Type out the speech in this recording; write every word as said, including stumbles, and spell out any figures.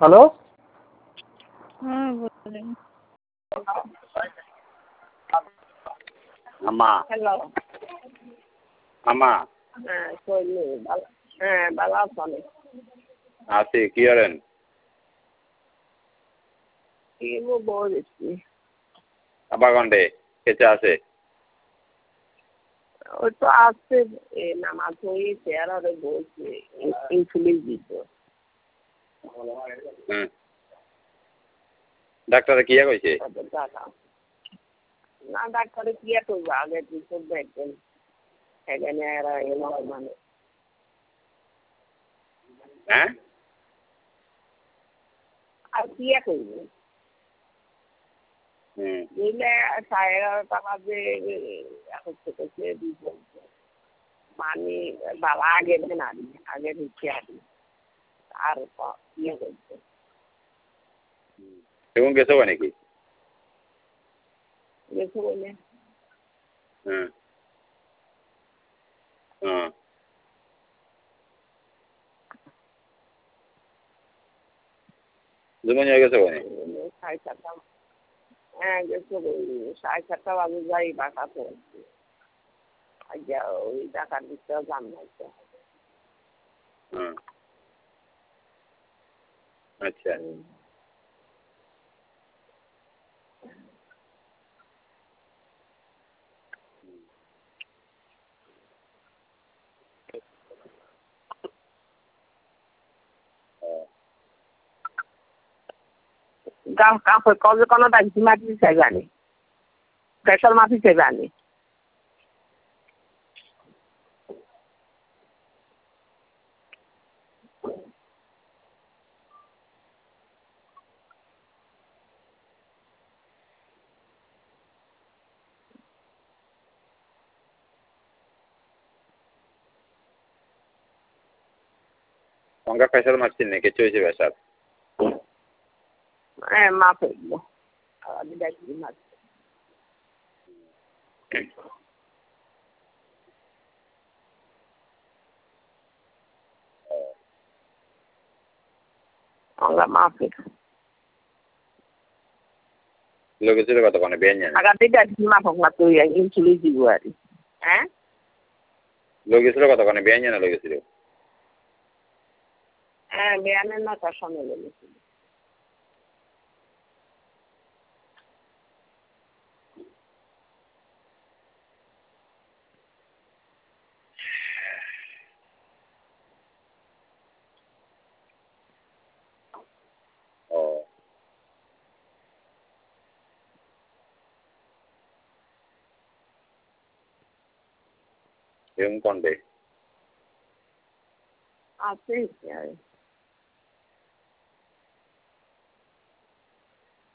Hello. হ্যাঁ বলেন। আম্মা হ্যালো। আম্মা হ্যাঁ কইলি ভালো। হ্যাঁ ভালো আছেন? আছি কি করেন? কি বলছি? আব্বা কন্ডে কেচে আছে? ওই তো আসছে এ নামাজ হয়ে চেয়ারে বলছে ইনসুলিন দিত। হুম ডাক্তারে কিয়া কইছে? না ডাক্তারে কিয়া করবো আগে রিপোর্ট দেখবেন এখানে এরা এলো মানে হ্যাঁ আর কিয়া করবো হুম বুঝলে সাড়ে এগারোটা বাজে এখন থেকে মানে বাবা আগের দিন আনি আগের হচ্ছে আনি আর ইয়ে করছে এবং গেছো নাকি? গেছে বলে হুম হ্যাঁ জুমন হয়ে গেছে মানে সাড়ে চারটা হ্যাঁ গেছে সাড়ে চারটা বাজে যাই বাটা তো ওই টাকার দিকটা জান হয়েছে হুম আচ্ছা কাপড় কবে কোনো ডাকি মাটি চাইবে আনি স্পেশাল মাটি চাইবে আনি অঙ্কা প্রেশার মারছেন নাকি চলছে প্রেশার? হ্যাঁ মা ফেলবো আমি ডাকি মারছি আমরা মা ফেল লোকে ছিল কতক্ষণে বেঞ্জ জানে আগার দিকে মা ফোক না তুই ইনসুলিন দিব আর হ্যাঁ লোকে ছিল কতক্ষণে বেঞ্জ জানে লোকে ছিল হ্যাঁ বেয়ানের নটার সময় লেগেছিল ও এবং কন্ডে আছে